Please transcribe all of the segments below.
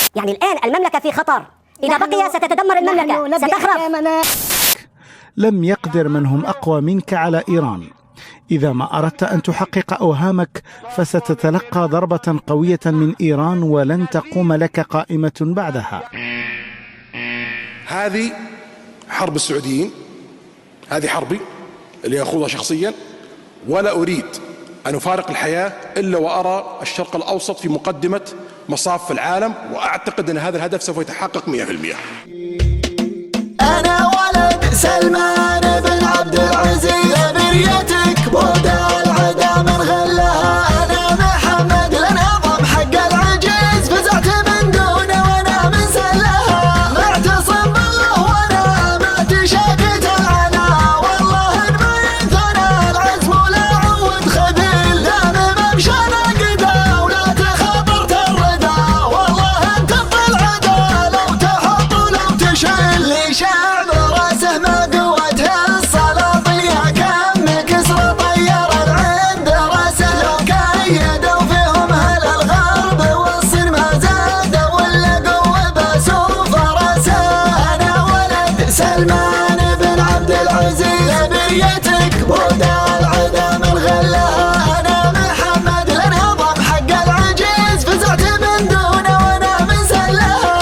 يعني الآن المملكة في خطر، إذا بقي ستتدمر المملكة، ستخرب. لم يقدر من هم أقوى منك على إيران. إذا ما أردت أن تحقق أوهامك فستتلقى ضربة قوية من إيران ولن تقوم لك قائمة بعدها. هذه حرب السعوديين، هذه حربي اللي أخوضها شخصيا، ولا أريد أن أفارق الحياة إلا وأرى الشرق الأوسط في مقدمة مصاف العالم، وأعتقد أن هذا الهدف سوف يتحقق 100%. أنا ولد سلمان بن عبد العزيز، بريتك بودا العدا من غلها. أنا محمد لنظم حق العجيز، فزعت من دونه وأنا من سلها. معتصم بالله وأنا ما تشاكت العنا، والله إن ما ينثنى العزم ولا عود خذيل. لا ممشانا قدا ولا تخاطر تردا، والله أنت العدا لو تحط ولو تشيل. لي شعب راسه ما قوته السلاطين، يا كم كسر طير العند راسه. لو كيدوا فيهم أهل الغرب والصين ما زادوا ولا قوة بسوف راسه. أنا ولد سلمان بن عبد العزيز، بريتك بودا العدا من غلها. أنا محمد لنظم حق العجيز، فزعت من دونه وأنا من سلها.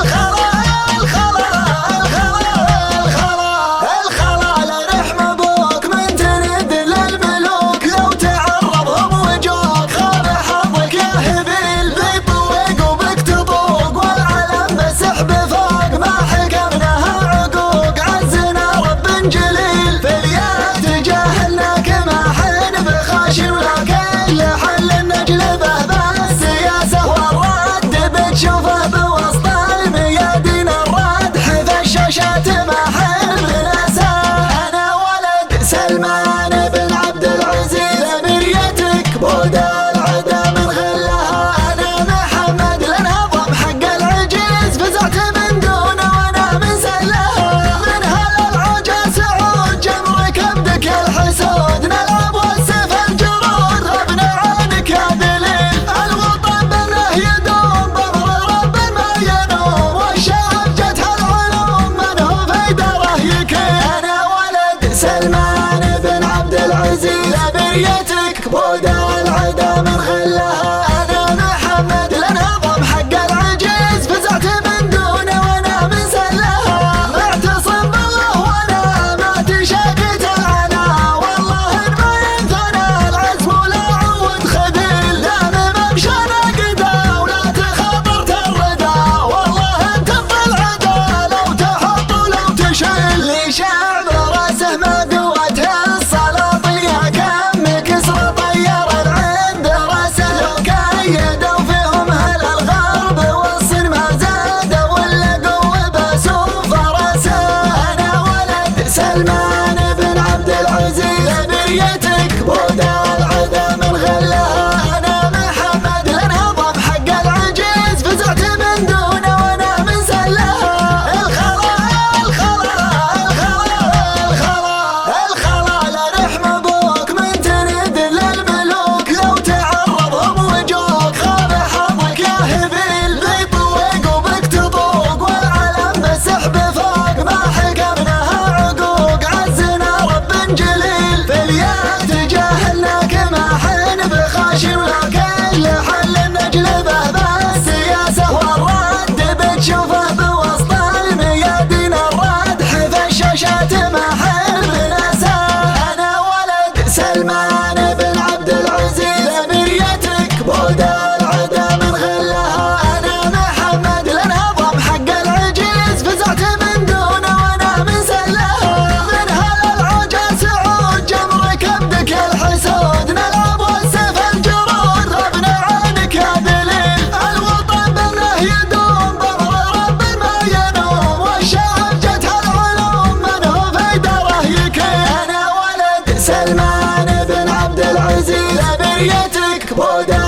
الخلا لرحم أبوك من ترد للملوك، لو تعرضهم وجوك خاب حظك يا هبيل. بيطوق وبك تطوق والعلم بسحب فوق، ما حكمناها عقوق عزنا رب جليل. في اليد جاهلناك ما حين بخاشي، ولكن لحل نجلبه بالسياسة والرد بتشوفه بوسط الميادين. الردح في الشاشات ما حين بناسه. أنا ولد سلمان بن عبد العزيز، بريتك بودا العدا من غلها. أنا محمد لنظم حق العجيز، فزعت من دونه وأنا من سلها. من هلا العجا سعود جمر كبدك الحسود، نلعب والسيف الجرود غبنا عنك يا دليل. الوطن بنه يدوم بأمر رب ما ينوم، والشعب جتها العلوم من هو في داره يكيل. أنا ولد سلمان بن عبد العزيز، بريتك بودا العدا من غلها. أنا محمد لنظم حق العجيز، فزعت من دونه وأنا من سلها. معتصم بالله وأنا ما تشاكت العنا، والله إن ما ينثنى العزم ولا عود خذيل. لا ممشانا قدا ولا تخاطر تردا، والله أنت العدا لو تحط ولو تشيل. لي شعب راسه ما قوته السلاطين، يا كم كسر طير العند راسه. لو كيدوا فيهم أهل الغرب والصين ما زادوا ولا قوة بسوف راسه. أنا ولد سلمان بن عبد العزيز، بريتك بودا العدا من غلها. أنا محمد لنظم حق العجيز، فزعت من دونه وأنا من سلها. الخلا لرحم أبوك من ترد للملوك، لو تعرضهم وجوك خاب حظك يا هبيل. بيطوق وبك تطوق والعلم بسحب فوق، ما حكمناها عقوق عزنا رب جليل. في اليد جاهلناك ما حين بخاشي، ولكن لحل نجلبه بالسياسة والرد بتشوفه بوسط الميادين. الردح في الشاشات ما حين بناسه. أنا ولد سلمان بن عبد العزيز، بريتك بودا العدا من غلها. أنا محمد لنظم حق العجيز، فزعت من دونه وأنا من سلها. من هلا العجا سعود جمر كبدك الحسود، نلعب والسيف الجرود غبنا عنك يا دليل. الوطن بنه يدوم بأمر رب ما ينوم، والشعب جتها العلوم من هو في داره يكيل. أنا ولد سلمان بن عبد العزيز، بريتك بودا